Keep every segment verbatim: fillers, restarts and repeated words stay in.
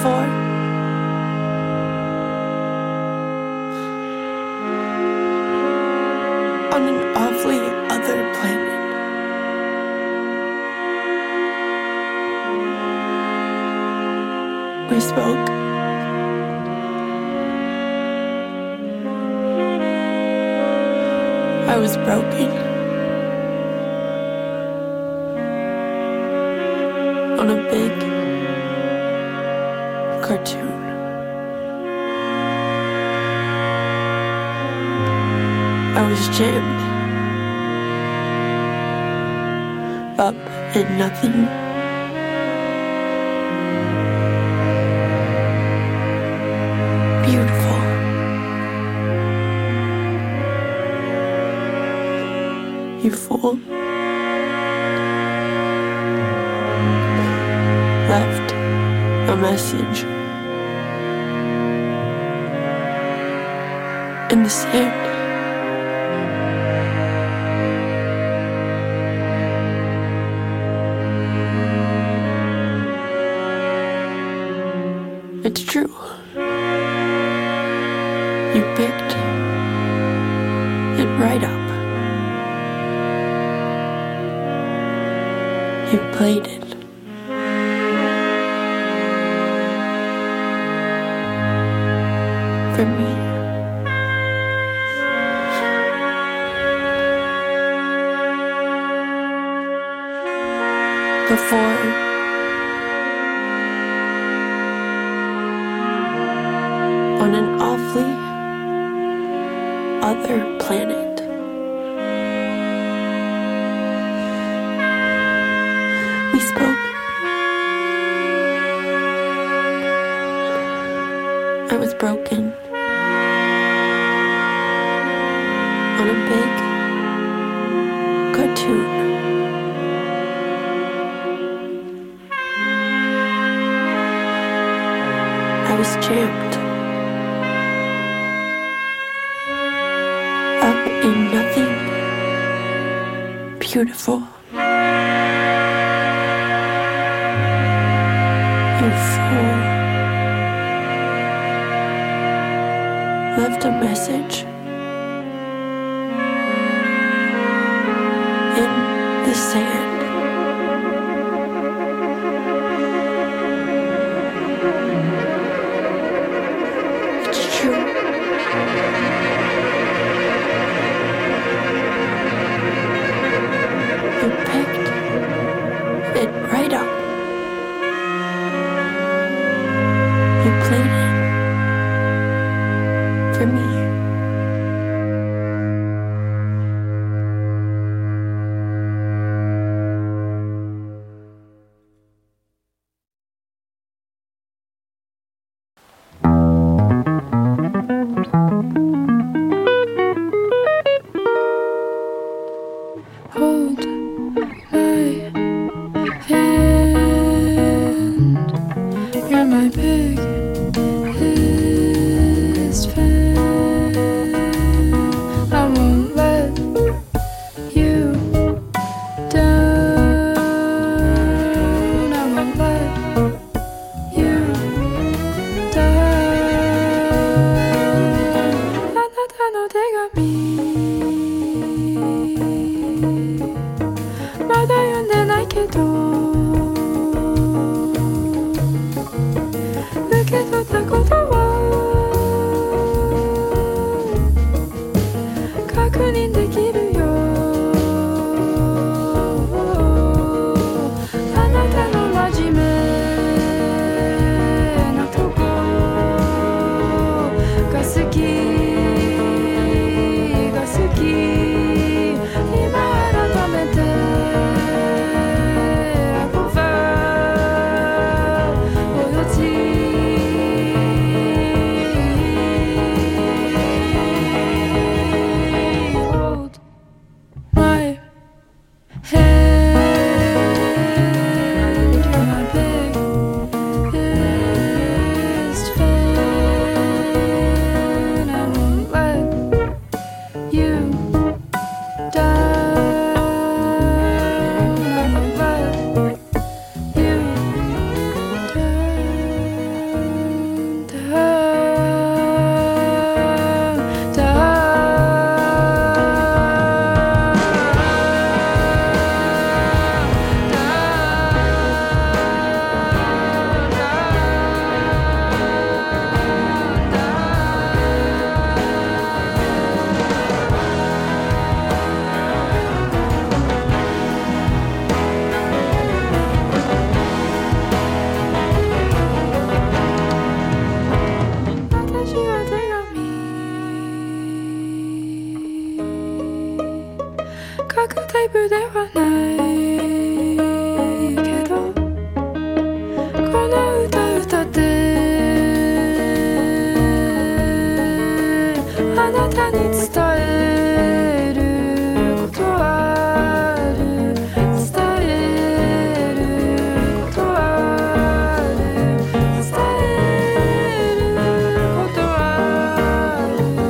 before. On an awfully other planet. We spoke. I was broken. On a big cartoon. I was jammed up in nothing. Beautiful. You fool. Left a message in the sand. It's true. You picked it right up. You played it. For me. Before on an awfully other planet. We spoke. I was broken. On a big cartoon. I was jammed up in nothing beautiful. You fool. Left a message in the sand. It's true. You picked it right up. You played it for me. Hold my hand. You're my biggest fan. I won't let you down. I won't let you down. あなたの手紙まだ読んでないけど受け取ったことは確認できるよあなたの真面目なとこが好きよ各タイプではないけどこの歌歌ってあなたに伝えることはある伝えることはある伝えることはある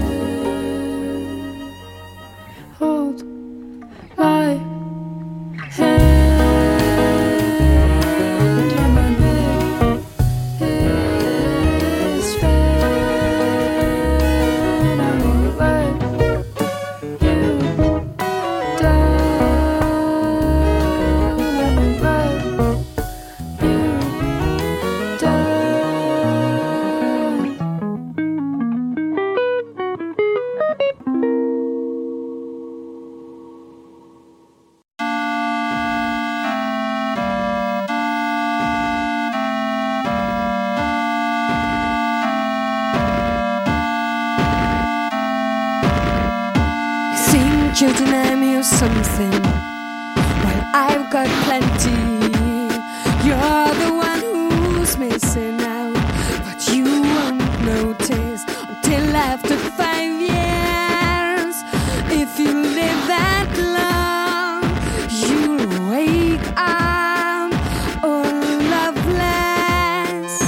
Hold my hand and my bed is fair and I won't let you down I won't let you down Think you deny me of something while I've got plenty. You're the one who's missing out, but you won't notice until after five years. If you live that long, you'll wake up all loveless.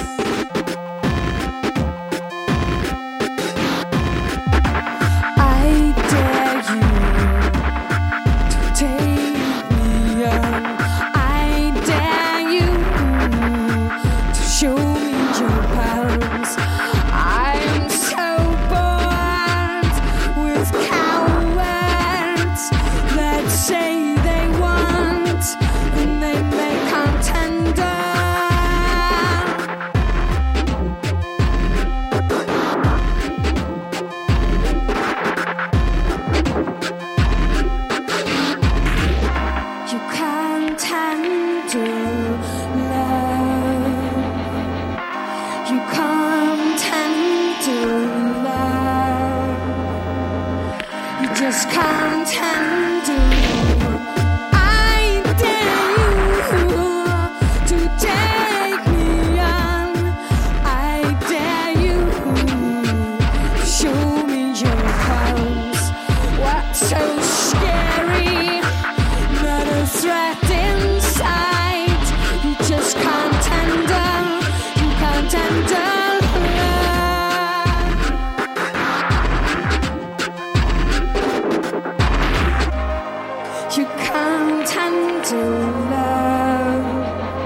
I dare you to take me on. I dare you to show me your palms. I'm so bored with cowards that say they want and then they can't tender. You can't handle love. You can't handle love. You just can't handle. I dare you to take me on. I dare you to show me your palms. What's so scary? Not a threat inside. You just can't handle. You can't handle love. You can't handle love,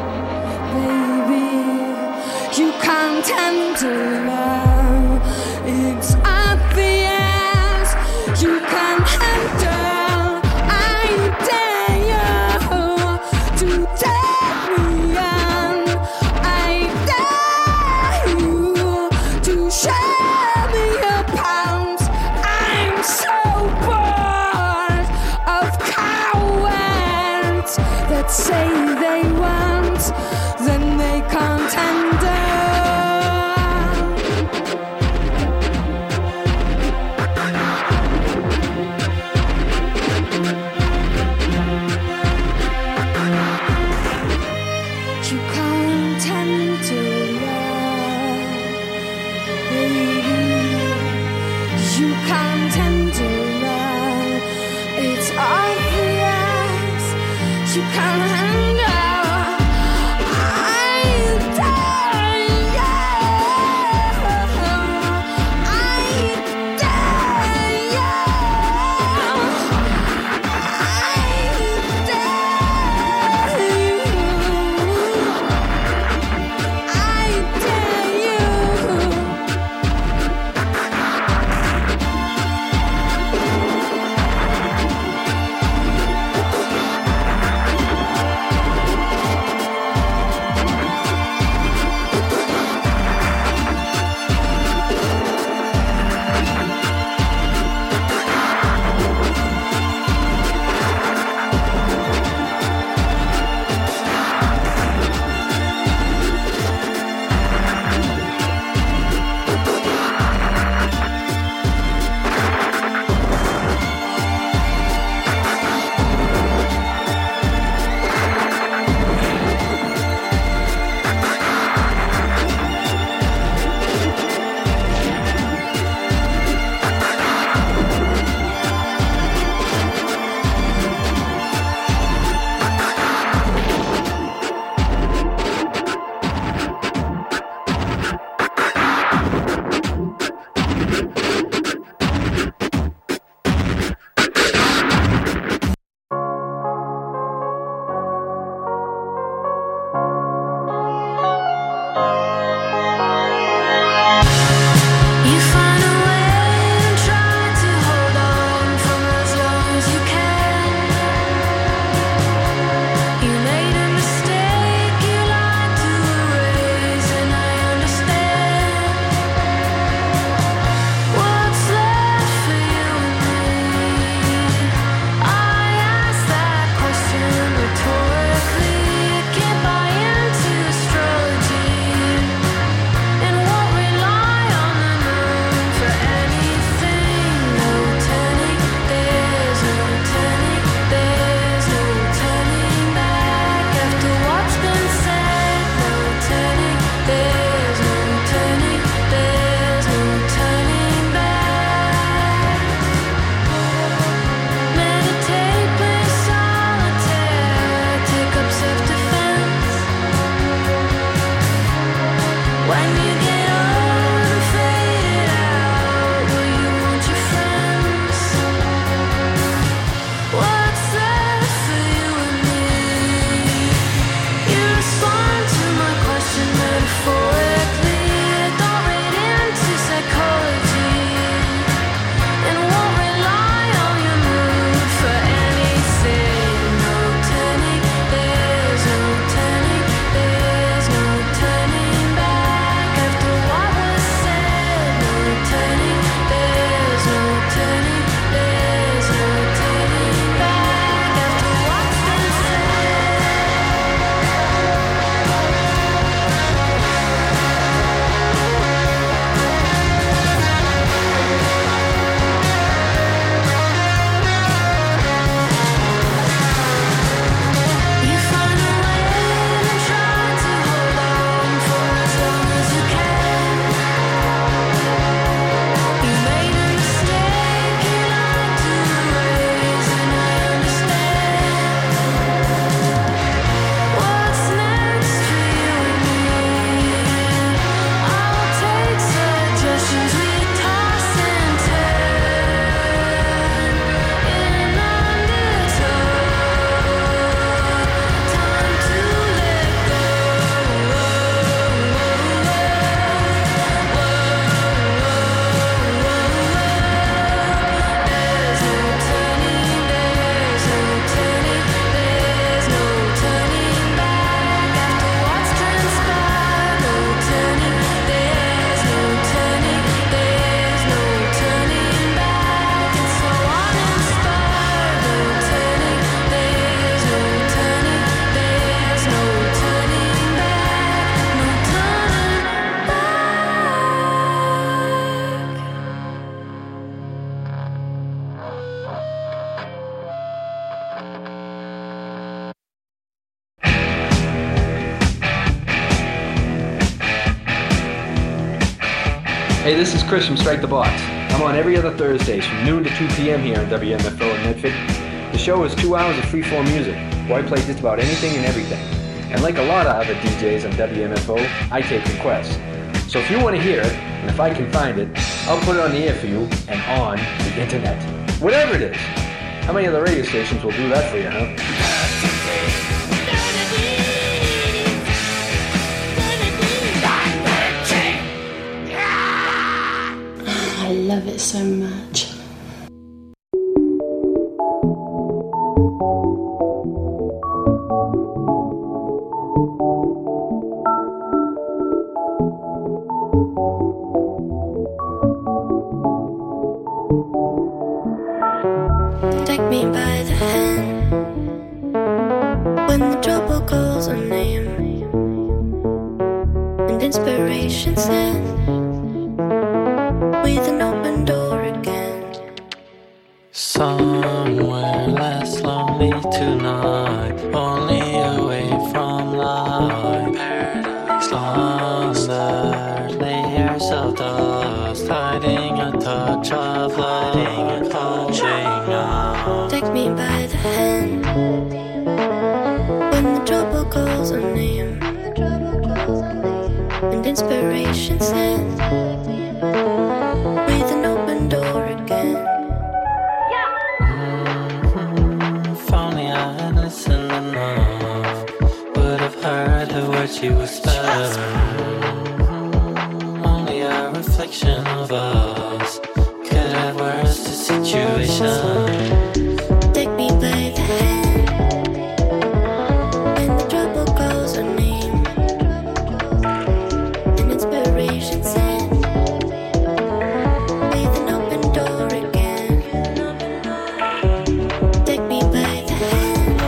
baby. You can't handle love. It's obvious. You can't handle. I dare you to take me on. I dare you to show me your palms. I'm so bored of cowards that say they want, then they can't handle. You can't handle love, baby. You can't handle love. It's obvious. You can't handle. I dare you. I dare you. I dare you. I dare you. Hey, this is Chris from Strike the Box. I'm on every other Thursdays from noon to two p.m. here on W M F O in Medford. The show is two hours of free-form music, where I play just about anything and everything. And like a lot of other D Js on W M F O, I take requests. So if you want to hear it, and if I can find it, I'll put it on the air for you and on the internet. Whatever it is. How many other radio stations will do that for you, huh? I love it so much. Take me by the hand when the trouble calls our name and inspiration sent with an open door again. Somewhere less lonely tonight, only away from life. Paradise under layers of dust, hiding a touch of lighting, a touching out. Take me by the hand when the trouble calls our name and inspiration sent with an open door again. Mm-hmm. If only I had listened enough, would have heard the words you whispered. Mm-hmm. Only a reflection of us could have worse the situation. Take me by the hand when the trouble calls our name and inspiration sent with an open door again. Take me by the hand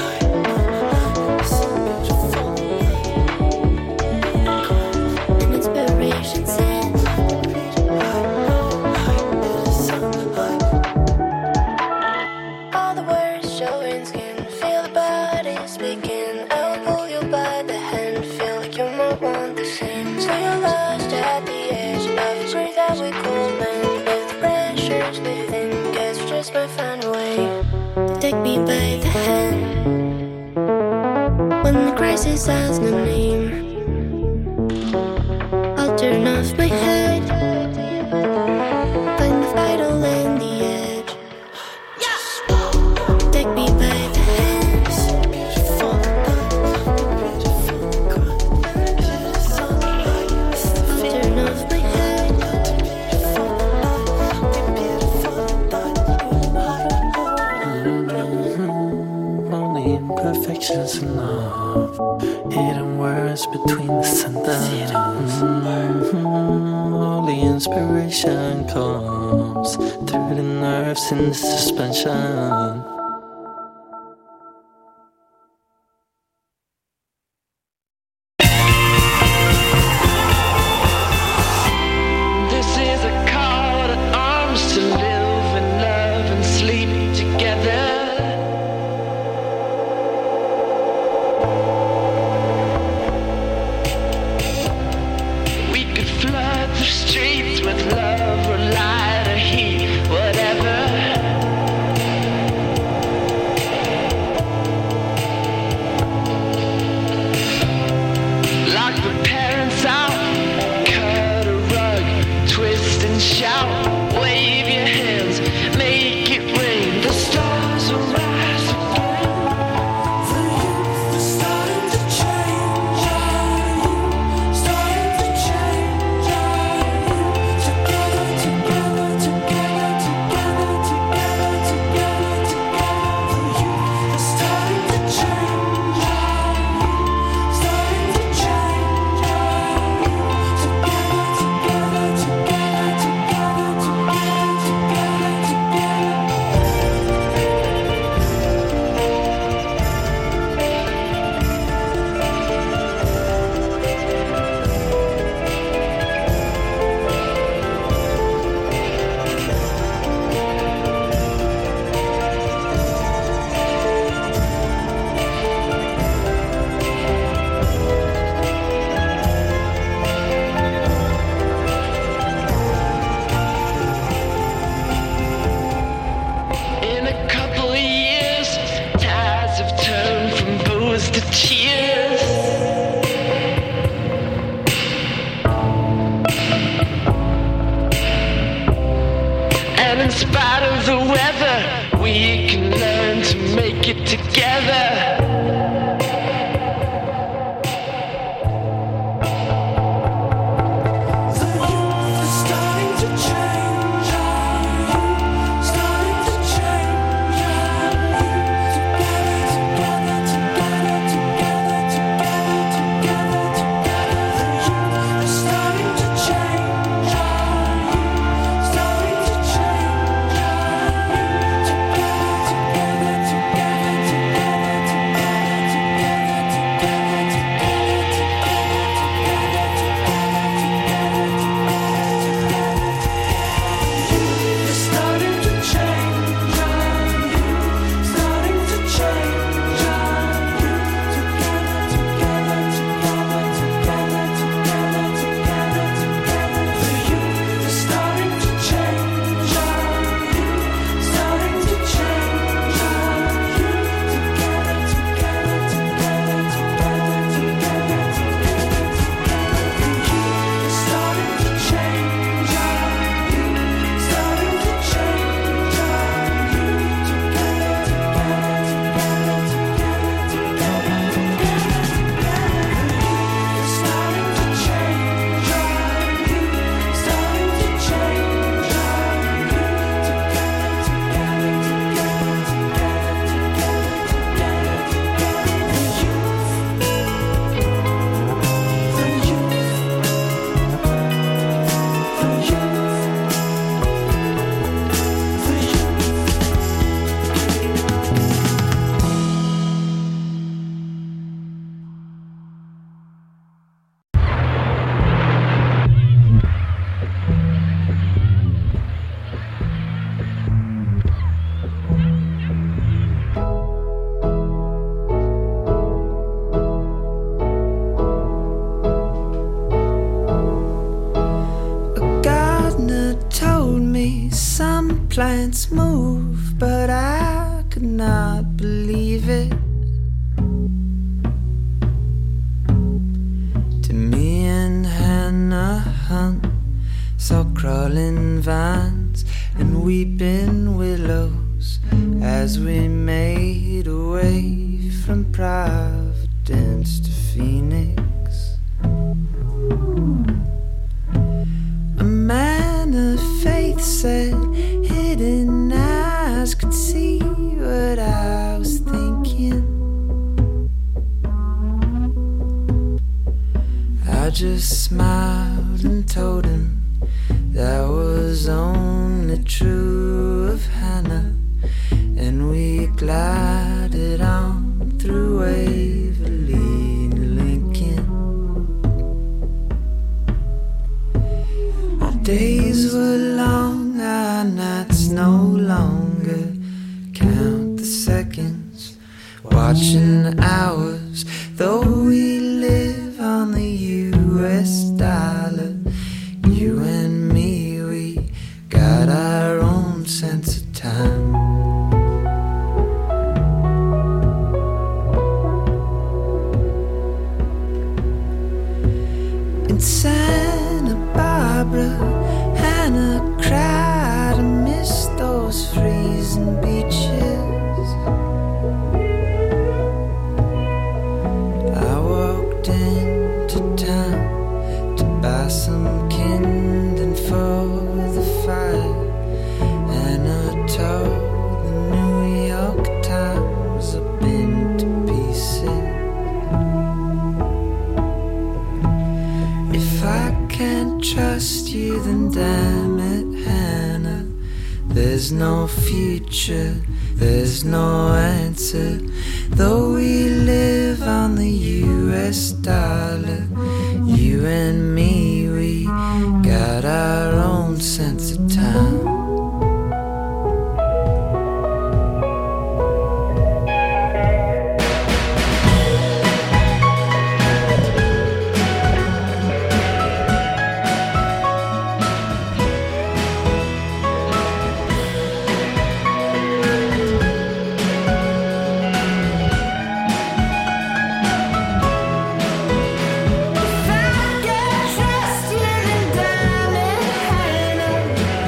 and inspiration sent. All the words showing skin, feel the body speaking. I will pull you by the hand, feel like you might want the same. So you're lost at the edge of a tree that we could mend. If the pressure's within, guess we just might find a way to take me by the hand when the crisis has no name. I'll turn off my head, find the vital and the edge. Take me by the hands. I'll turn off my head. Mm-hmm. Only imperfections enough, hidden words between the sentences. Mm-hmm. Only inspiration comes through the nerves in the suspension. This is a call to arms to live and love and sleep together. We could flood the streets with love or light or heat, whatever. And in spite of the weather, we can learn to make it together. Plants move, but I could not believe it. To me and Hannah Hunt saw crawling vines and weeping willows as we made our way from Providence to Phoenix. A man of faith said hidden eyes could see what I was thinking. I just smiled and told him that was only true of Hannah, and we glided on through Waverly to Lincoln. Our days were long, our nights no longer. Count the seconds, watching the hours, though we live on the U S dollar. You and me, we got our own sense of time. In Santa Barbara, Hannah cried, I miss those freezing beaches. I walked into town to buy some kindling for the fire, and I told the New York Times I've been to pieces. If I can't trust you, then damn it, Hannah, there's no future, there's no answer. Though we live on the U S dollar, you and me, we got our own sense of time. If I can't trust you, then damn it, Hannah,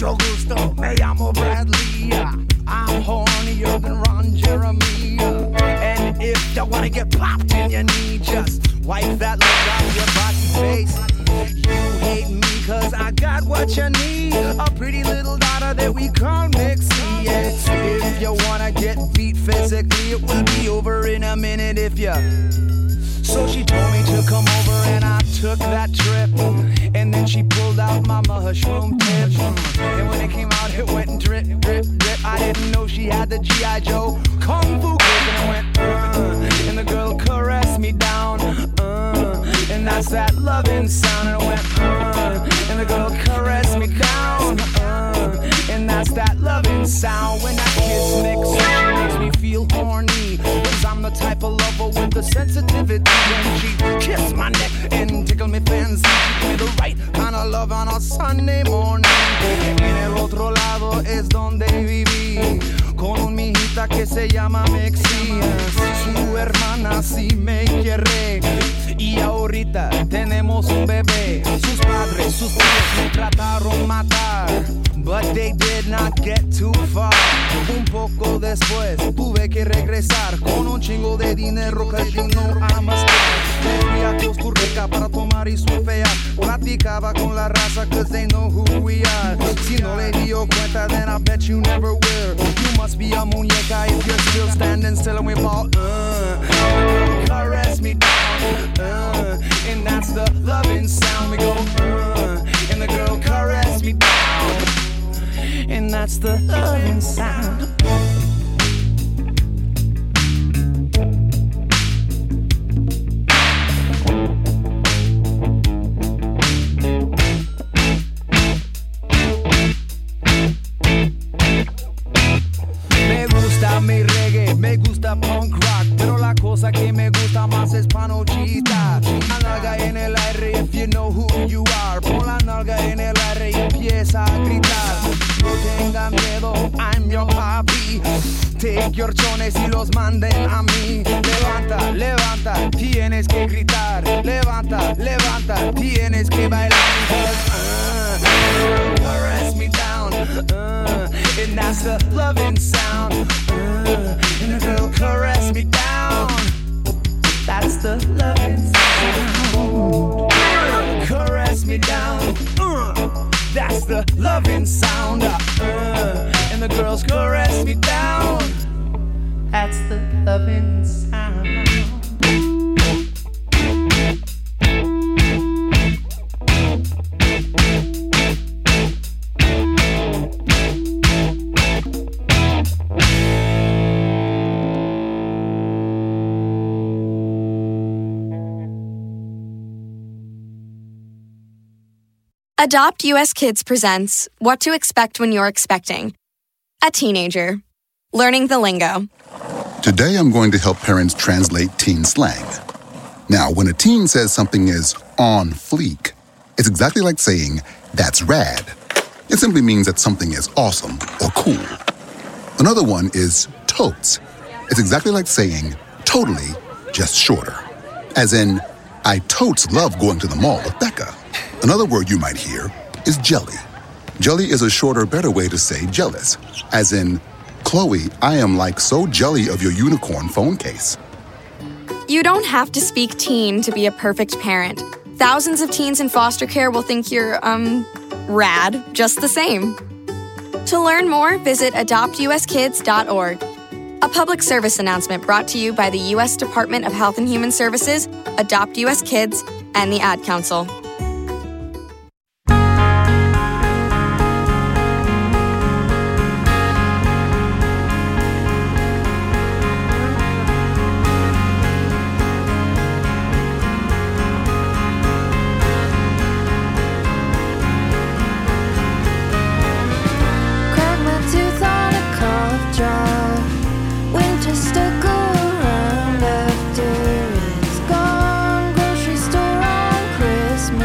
Mucho gusto, me llamo Bradley. I'm hornier than Ron Jeremy. And if you wanna get popped in your knee, just wipe that look out your body face. You hate me cause I got what you need. A pretty little daughter that we call Mixie. Yes. If you wanna get beat physically, it will be over in a minute if you. So she told me to come over and I took that trip. And then she pulled out my mushroom tip. And when it came out it went and drip, drip, drip. I didn't know she had the G I. Joe Kung Fu grip. And I went, uh, and the girl caressed me down, uh, and that's that loving sound. And I went, uh, and the girl caressed me down, uh, and that's that loving sound. When that kiss mixes, she makes me feel horny. Cause I'm the type of lover with the sensitivity. When she kissed my neck and tickled me fancy, she gave me the right kind of love on a Sunday morning. En el otro lado es donde viví, con un mijita que se llama Mixie. Su hermana sí me quiere, y ahorita tenemos un bebé. Sus padres, sus tíos me trataron matar, but they did not get too far. Un poco después tuve que regresar con un chingo de dinero, cause you know I'm a star. Me fui a Costa Rica para tomar y surfear. Platicaba con la raza cause they know who we are. Si no le dio cuenta, then I bet you never will. You must be a muñeca if you're still standing still. And we ball, uh, caress me down, uh, and that's the loving sound. We go, uh, and the girl caress me down, and that's the loving sound. Me gusta mi reggae, me gusta punk rock, pero la cosa que me gusta más es panochita. La nalga en el aire, if you know who you are. Pon la nalga en el aire y empieza a gritar. No tengan miedo, I'm your papi. Take your chones y los manden a mí. Levanta, levanta, tienes que gritar. Levanta, levanta, tienes que bailar. Uh, caress me down, uh, and that's the loving sound. Uh, and the girl caress me down, that's the loving sound. Uh, caress me down, uh, that's the loving sound. Uh, and the girls caress me down, that's the loving sound. Adopt U S Kids presents What to Expect When You're Expecting. A teenager. Learning the lingo. Today I'm going to help parents translate teen slang. Now, when a teen says something is on fleek, it's exactly like saying, that's rad. It simply means that something is awesome or cool. Another one is totes. It's exactly like saying, totally, just shorter. As in, I totes love going to the mall with Becca. Another word you might hear is jelly. Jelly is a shorter, better way to say jealous. As in, Chloe, I am like so jelly of your unicorn phone case. You don't have to speak teen to be a perfect parent. Thousands of teens in foster care will think you're, um, rad just the same. To learn more, visit adopt u s kids dot org. A public service announcement brought to you by the U S Department of Health and Human Services, Adopt U S Kids, and the Ad Council. Christmas.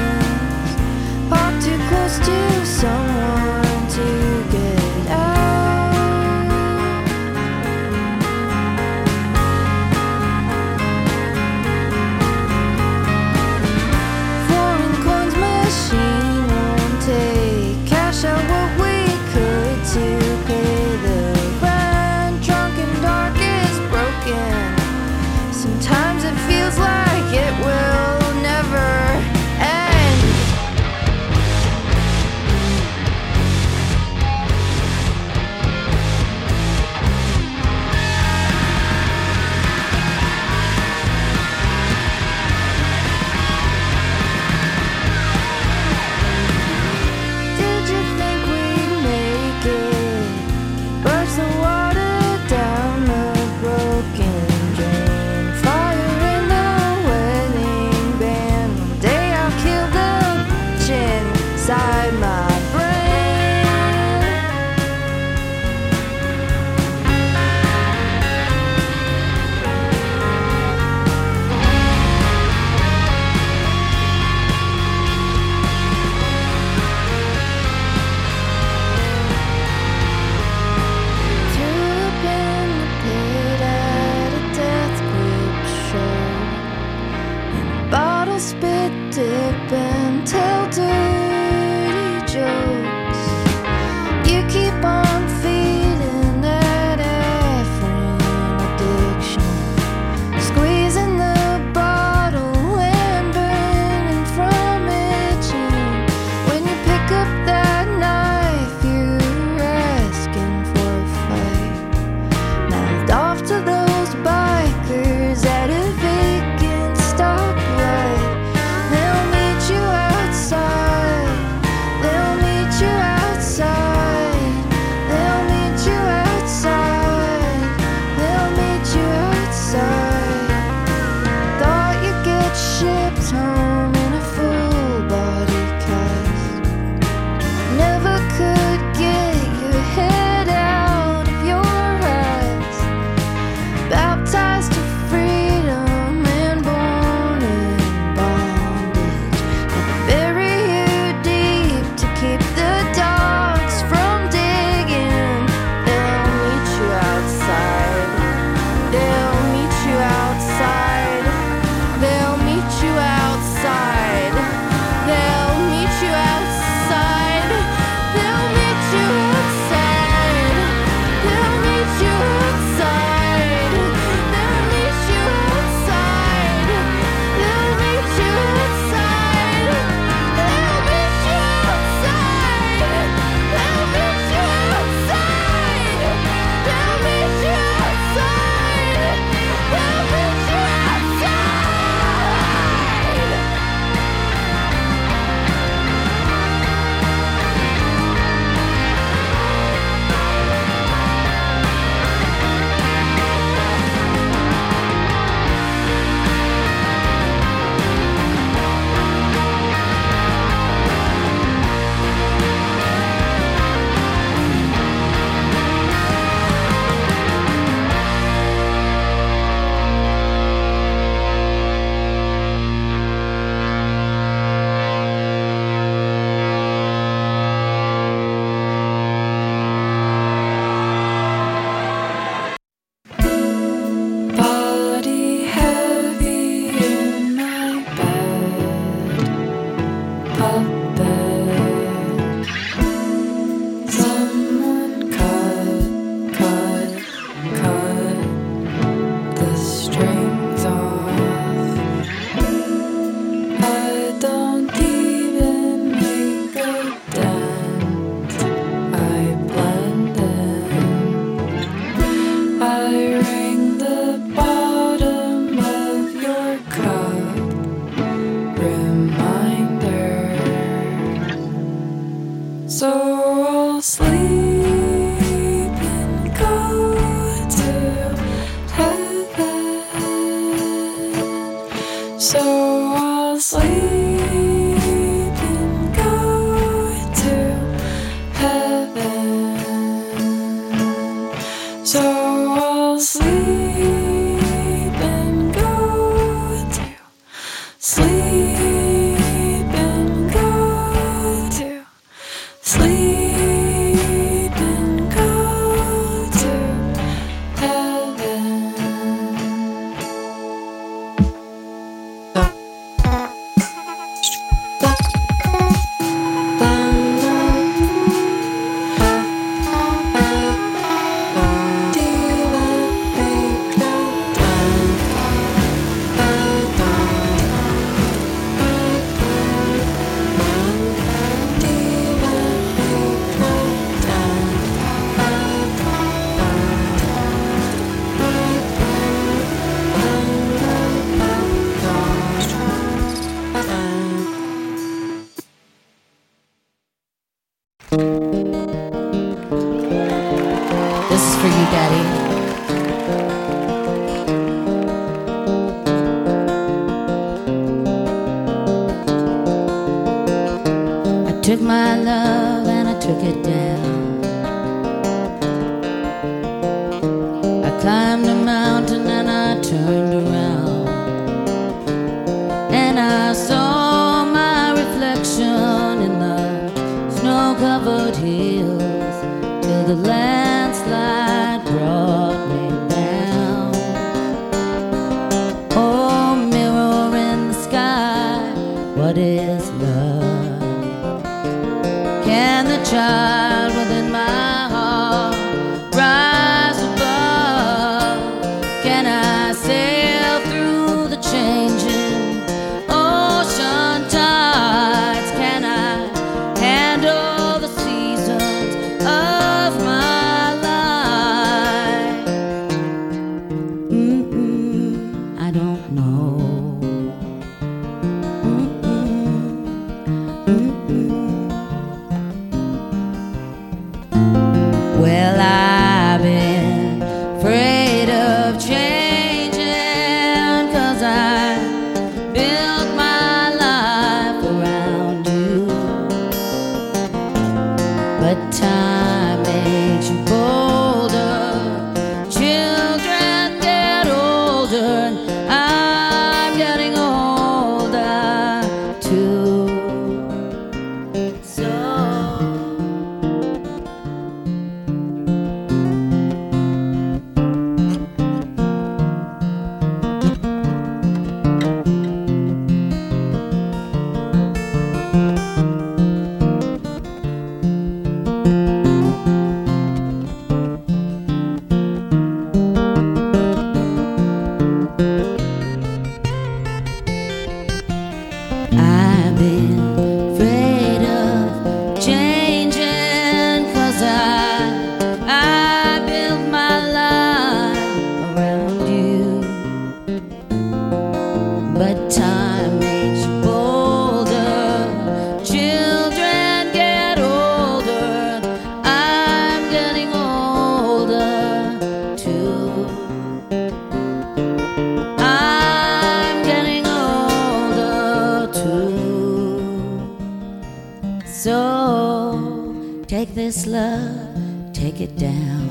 dip and tell dirty jokes. You keep on feeding that effing addiction, squeezing the bottle and burning from itching. When you pick up that knife, you're asking for a fight. Mouthed off to those bikers at a vacant stoplight. They'll meet you outside. They'll meet you outside. They'll meet you outside. They'll meet you outside. Thought you'd get shipped home in a full body cast. Never could get your head out of your ass. Baptized to freedom and born in bondage. Gonna bury you deep to keep the dogs from digging. They'll meet you outside. They'll meet you outside. They'll meet you outside. They'll meet you outside. They'll meet you outside. They'll meet you outside. They'll meet you outside. They'll meet you outside. They'll meet you outside. They'll meet you outside. They'll meet you outside. They'll meet you body heavy in my bed, puppet. Someone cut, cut, cut the strings off. I don't even make a dent. I blend in. I ring the bottom of your cup. Reminder. So I'll sleep and go to heaven. So I'll sleep and go to heaven. So I'll sleep and go to sleep and go to sleep and go to heaven. This is for you, Daddy. I took my love and I took it down. I climbed a mountain and I turned around, and I saw my reflection in the snow-covered hills till the landslide brought me down. Oh, mirror in the sky, what what is love? Can the child within my heart rise above? Can I sail through the changing ocean tides? Can I handle the seasons of my life? Mm-mm, I don't know. Well, I've been afraid of changing, 'cause I built my life around you. But time makes you bolder, children get older, and I'm getting older too. So I've been afraid of changing, 'cause I, I built my life around you. But time makes you bolder, children get older, I'm getting older too. I'm getting older too. So take this love, take it down.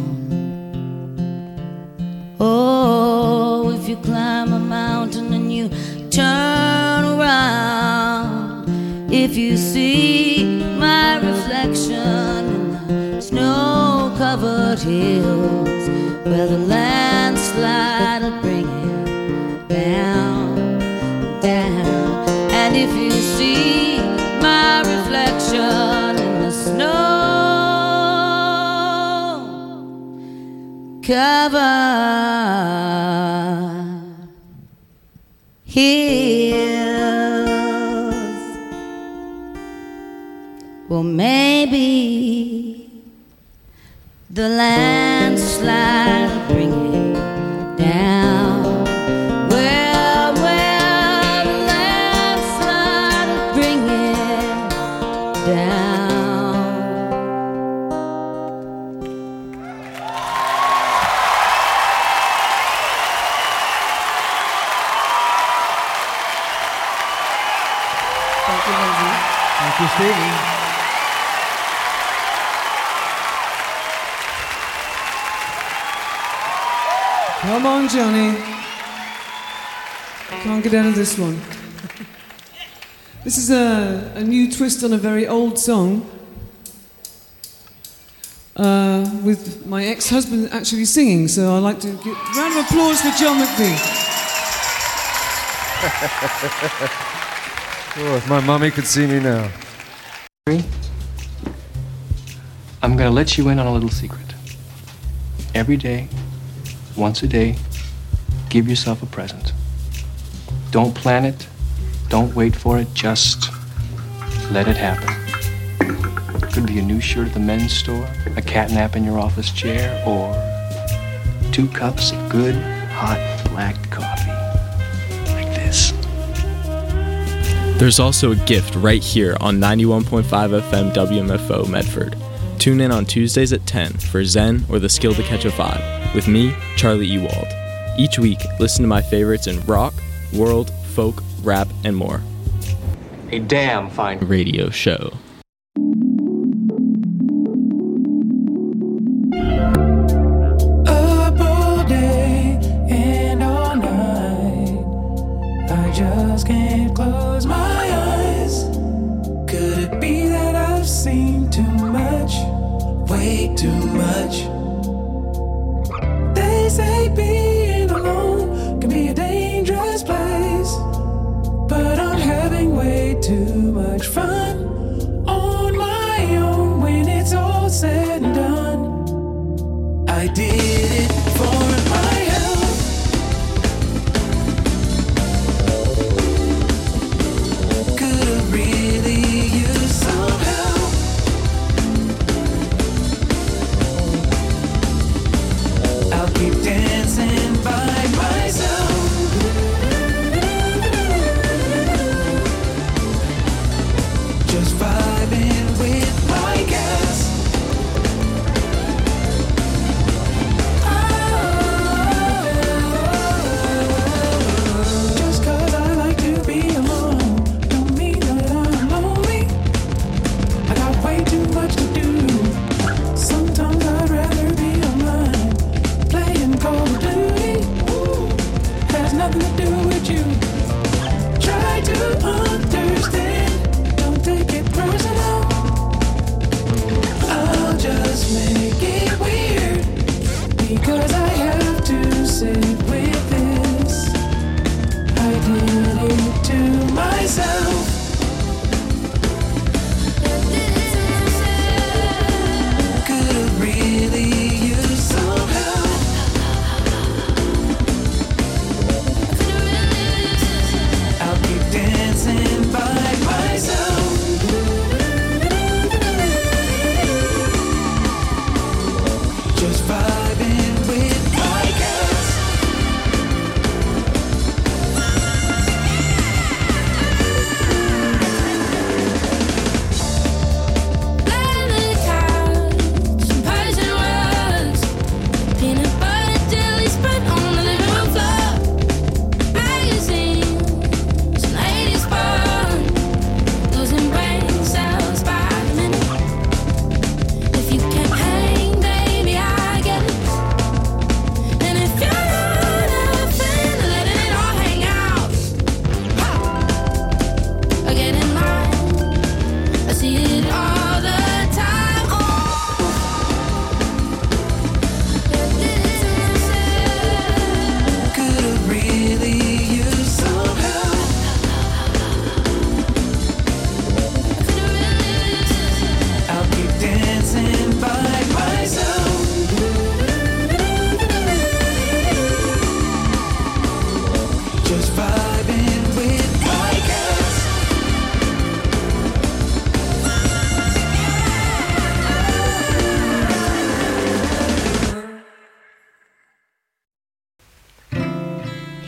Oh, if you climb a mountain and you turn around, if you see my reflection in the snow-covered hills, where the landslide will bring it down, down. And if you see my reflection in the snow-covered hills, well, maybe the landslide will bring it down. Well, well, the landslide will bring it down. Thank you, Lindsay. Thank you, Stevie. Come on, Johnny. Can't get out of this one. This is a, a new twist on a very old song, uh, with my ex-husband actually singing, so I'd like to give a round of applause for John McVie. Oh, if my mommy could see me now. I'm gonna let you in on a little secret. Every day, once a day, give yourself a present. Don't plan it, don't wait for it, just let it happen. Could be a new shirt at the men's store, a cat nap in your office chair, or two cups of good, hot, black coffee. Like this. There's also a gift right here on ninety-one point five F M W M F O Medford. Tune in on Tuesdays at ten for Zen or The Skill to Catch a Vibe with me, Charlie Ewald. Each week, listen to my favorites in rock, world, folk, rap, and more. A damn fine radio show. Up all day and all night, I just can't close my eyes. Could it be that I've seen too much, way too much? They say being alone can be a dangerous place, but I'm having way too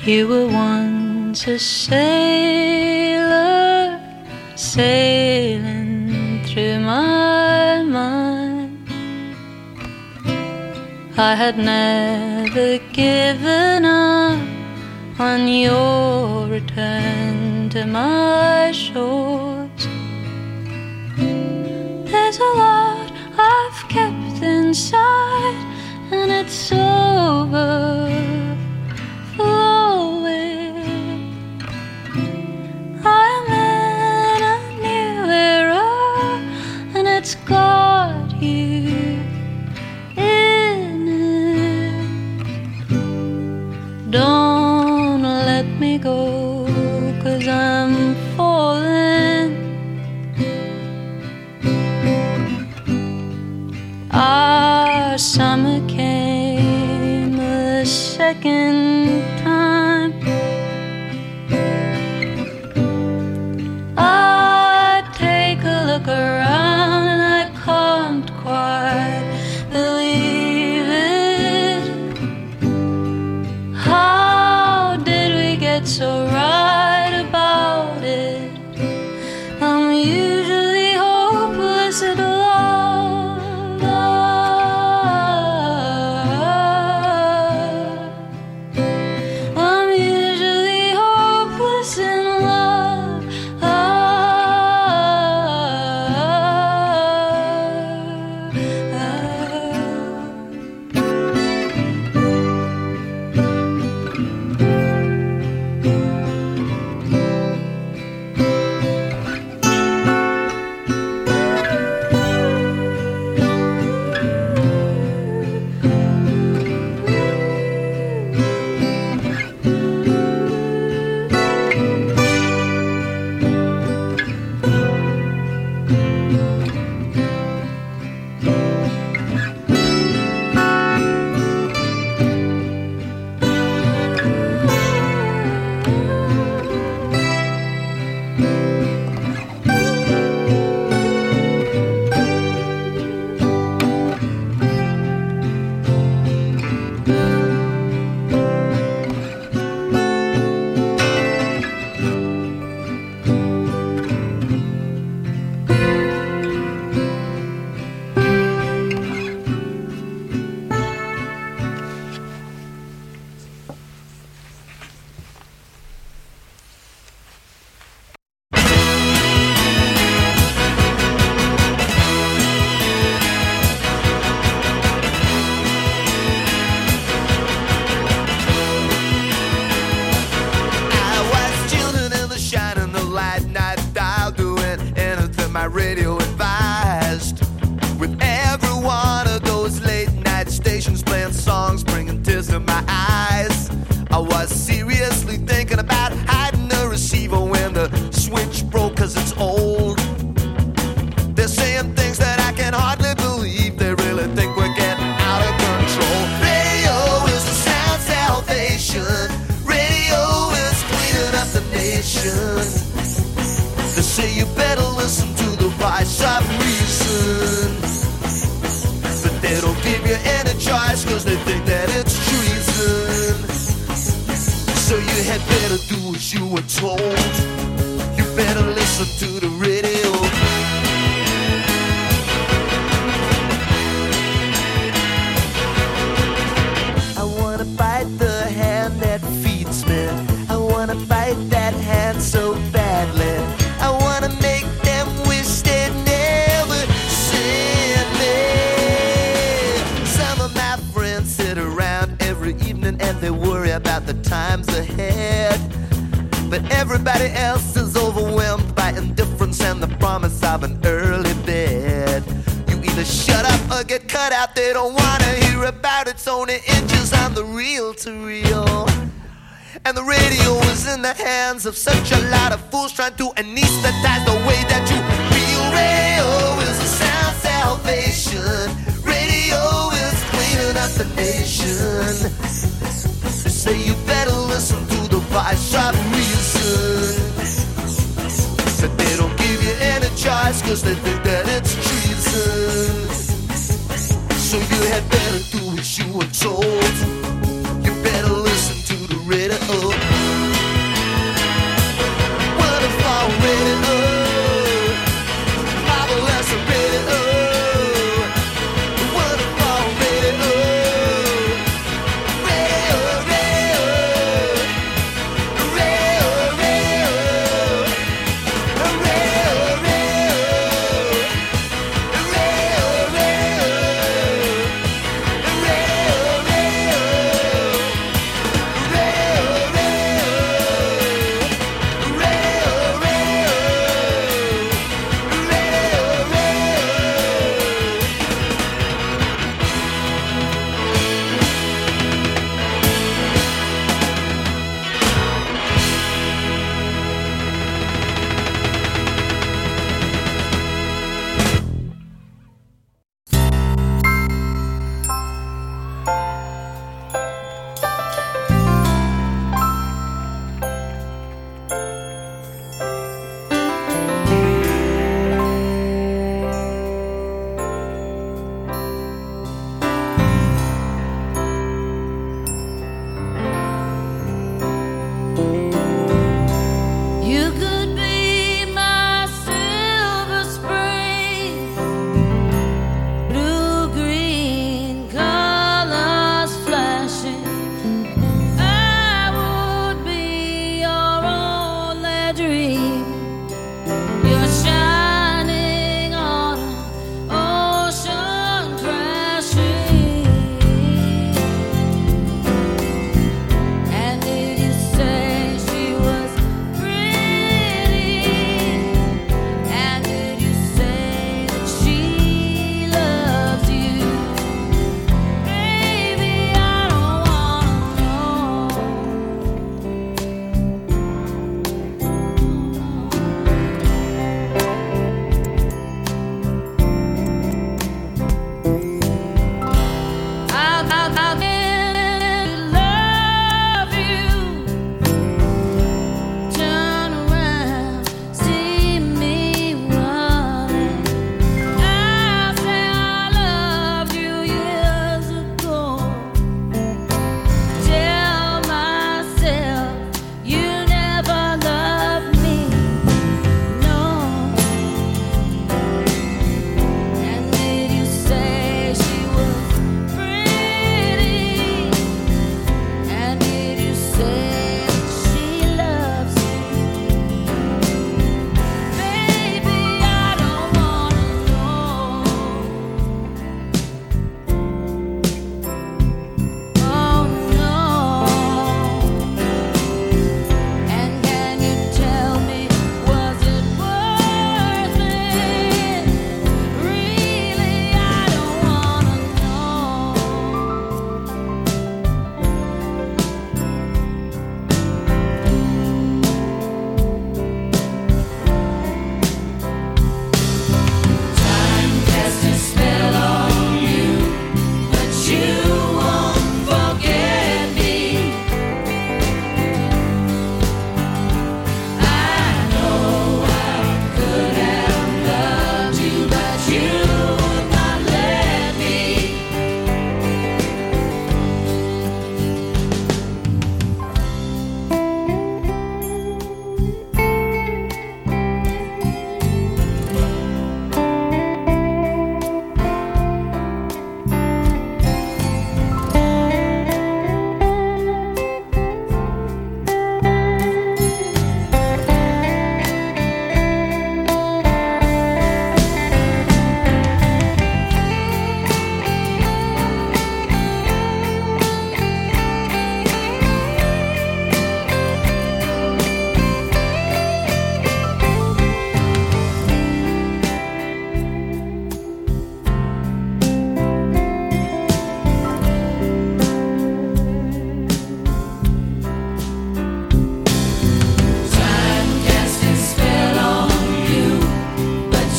You were once a sailor sailing through my mind. I had never given up on your return to my shores. There's a lot I've kept inside, and it's overflowing. I'm in a new era, and it's got you in it. Don't let me go, 'cause I'm falling. Our summer came a second time. I take a look around and I can't quite believe it. How did we get so right about it? I'm usually hopeless at love. I'm usually hopeless in love. Radio advised, with every one of those late night stations playing songs bringing tears to my eyes. I was seriously thinking about hiding the receiver when the switch broke, 'cause it's old. They're saying things that I can hardly believe. They really think we're getting out of control. Radio is the sound salvation. Radio is cleaning up the nation. They say you better listen to the voice of reason, but they don't give you any choice, 'cause they think that it's treason. So you had better do as you were told. You better listen to the radio. I wanna bite the hand that feeds me. I wanna bite that hand so badly. I wanna make them wish they'd never seen me. Some of my friends sit around every evening and they worry about the times ahead, but everybody else is overwhelmed by indifference and the promise of an early bed. You either shut up or get cut out. They don't wanna hear about it. It's only inches on the reel to reel. And the radio is in the hands of such a lot of fools trying to anesthetize the way that you feel. Radio is a sound salvation. Radio is cleaning up the nation. They say you better listen to the voice of reason, but they don't give you any choice, 'cause they think that it's treason. So you had better do as you were told. You better listen to the radio.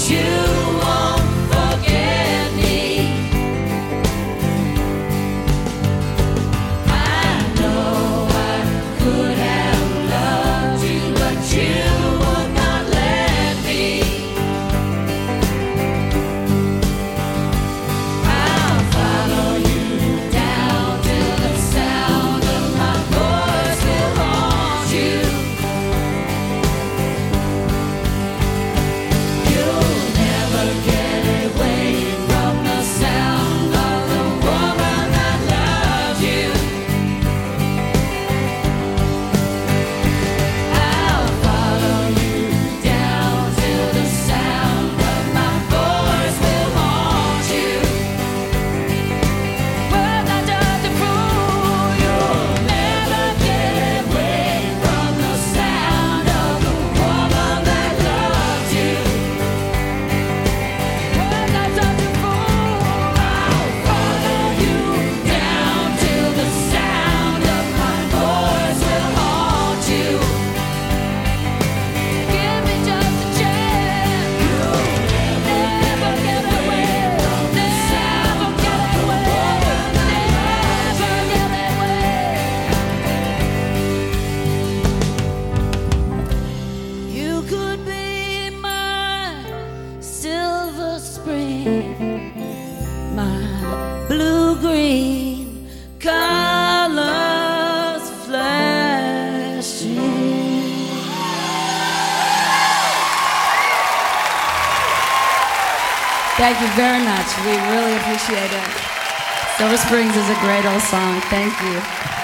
Thank you very much. We really appreciate it. Silver Springs is a great old song. Thank you.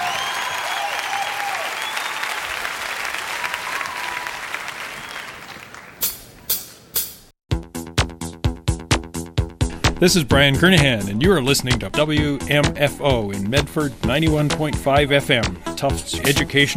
This is Brian Kernahan, and you are listening to W M F O in Medford, ninety-one point five F M, Tufts Education.